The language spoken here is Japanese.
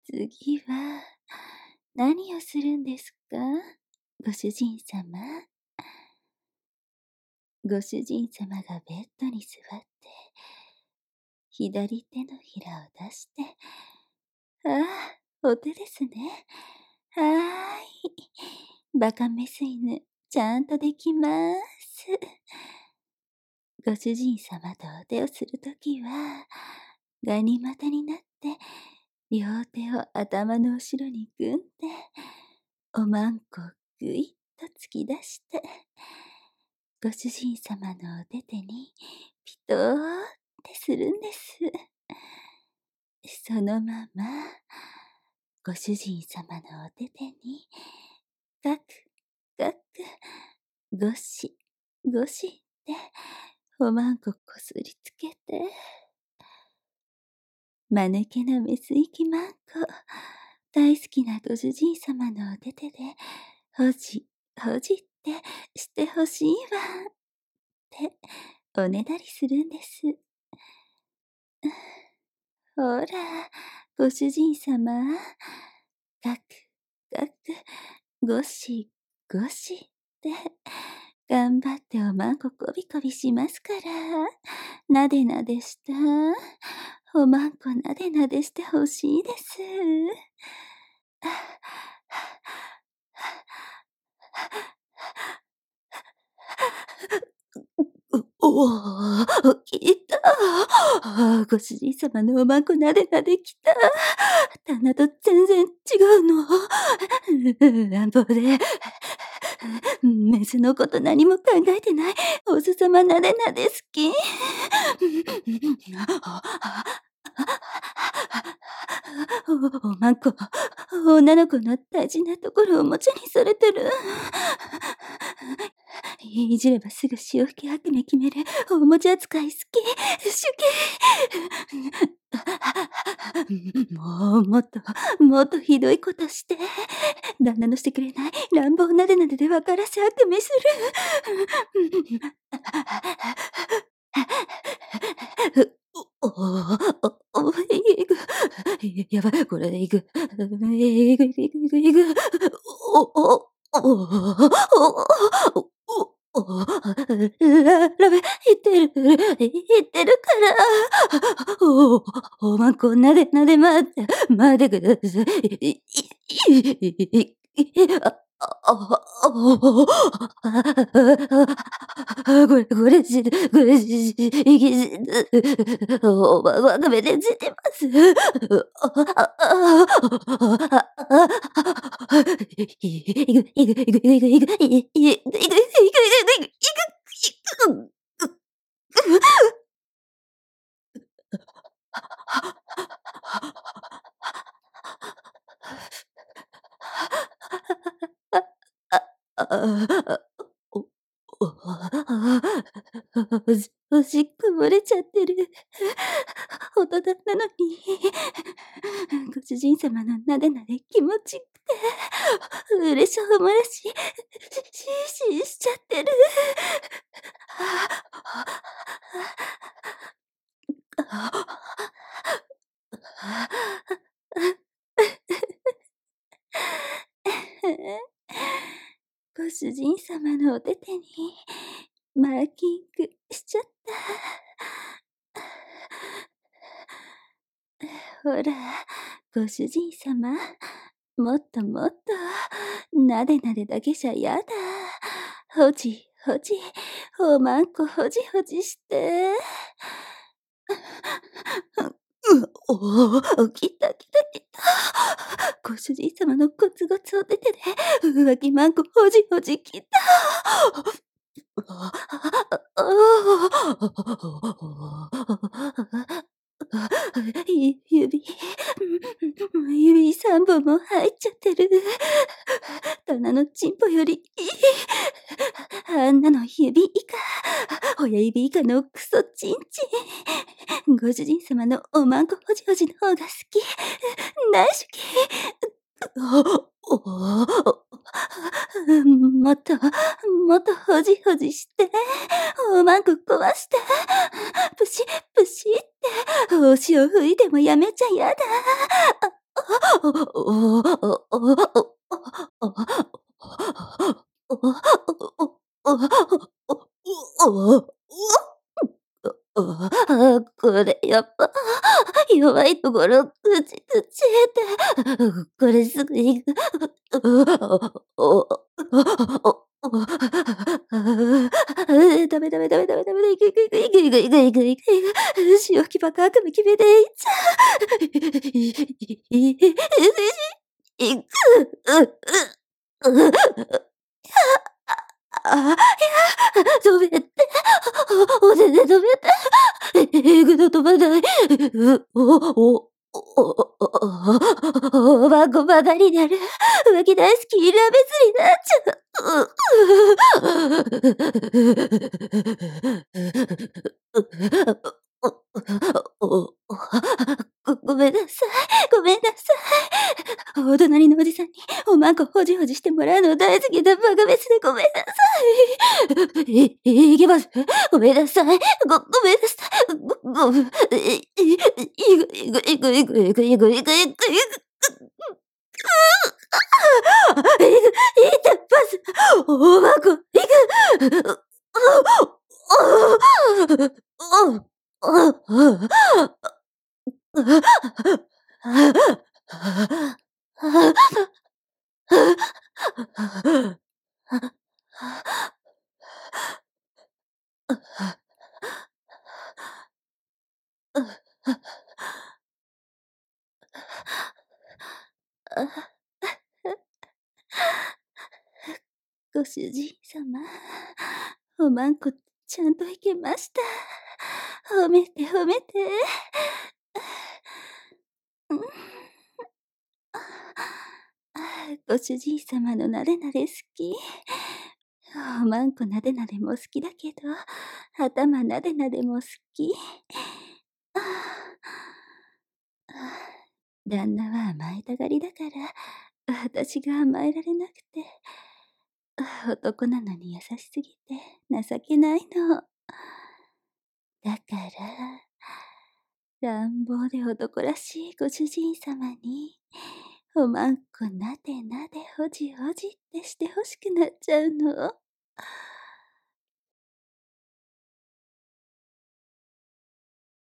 次は、何をするんですか？ご主人様。ご主人様がベッドに座って、左手のひらを出して、お手ですね。はーい。バカメス犬、ちゃんとできます。ご主人様とお手をするときは、ガニ股になって、両手を頭の後ろに組んで、おまんこをぐいっと突き出して、ご主人様のお手手にピトーってするんです。そのまま、ご主人様のお手手に、ガクガク、ゴシゴシっておまんここすりつけて、間抜けなメスイキマンコ、大好きなご主人様のお手手で、ほじほじってしてほしいわって、おねだりするんです。ほら、ご主人様、ガクガク、ゴシゴシって、頑張っておまんここびこびしますから、なでなでした。おまんこなでなでしてほしいです。きた。ご主人様のおまんこなでなできた。棚と全然違うの。乱暴で。メスのこと何も考えてない。おす様なでなで好き。おまんこ、女の子の大事なところをおもちゃにされてる。いじればすぐ潮吹き悪名決めるおもちゃ扱い好き。もっとひどいことして。旦那のしてくれない乱暴なでなでで分からせ悪名する。やばい、これでいく。ラメ、言ってるから。おまんこなで待ってください。これ死ぬ、わかめで死んでます。おしっこ漏れちゃってる。大人なのに、ご主人様のなでなで気持ちよくて、嬉しょうもらし、しちゃってる。ご主人様のお手手にマーキングしちゃった。ほら、ご主人様、もっとなでなでだけじゃやだ。ほじほじ、おまんこほじほじして。きた。ご主人様のゴツゴツお手手で、浮気まんこほじほじきた。指3本も入っちゃってる。棚のチンポより、あんなの指以下、親指以下のクソチンチン。ご主人様のおまんこほじほじの方が好き。大好き。もっとほじほじして、おまんこ壊して、プシって、お塩吹いてもやめちゃやだ。 これやっぱ、弱いところ、口ちえて、これすぐ行く。ダメダメダメダメダメだ、行く行く行く行く行く行く行く行く行く。潮吹きバカ悪夢決めていっちゃう。行く。あ、いや、止めて。おねね止めて。行くの飛ばない。おばこばかりなる。浮気大好きラメスになっちゃう。ごめんなさい。ごめんなさい。お隣のおじさんにおまんこほじほじしてもらうの大好きなバカメスでごめんなさい。いけます。ごめんなさい。ごめんなさい。ごめん。いく。いってパス。おまんこ、いく。ご主人様、おまんこちゃんといけました。褒めて褒めて。ご主人様のなでなで好き。おまんこなでなでも好きだけど、頭なでなでも好き。旦那は甘えたがりだから、私が甘えられなくて。男なのに優しすぎて情けないの。だから、乱暴で男らしいご主人様に、おまんこなでなでほじほじってしてほしくなっちゃうの。